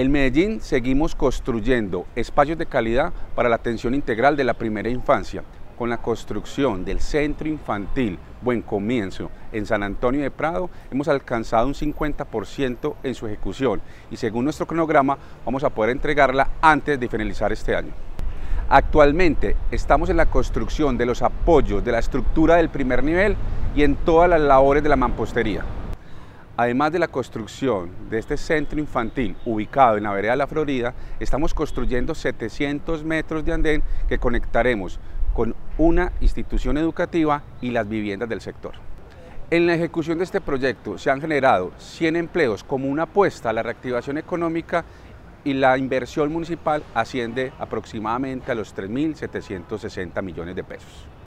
En Medellín seguimos construyendo espacios de calidad para la atención integral de la primera infancia, con la construcción del Centro Infantil Buen Comienzo en San Antonio de Prado. Hemos alcanzado un 50% en su ejecución y según nuestro cronograma vamos a poder entregarla antes de finalizar este año. Actualmente estamos en la construcción de los apoyos de la estructura del primer nivel y en todas las labores de la mampostería. Además de la construcción de este centro infantil ubicado en la vereda La Florida, estamos construyendo 700 metros de andén que conectaremos con una institución educativa y las viviendas del sector. En la ejecución de este proyecto se han generado 100 empleos como una apuesta a la reactivación económica y la inversión municipal asciende aproximadamente a los 3.760 millones de pesos.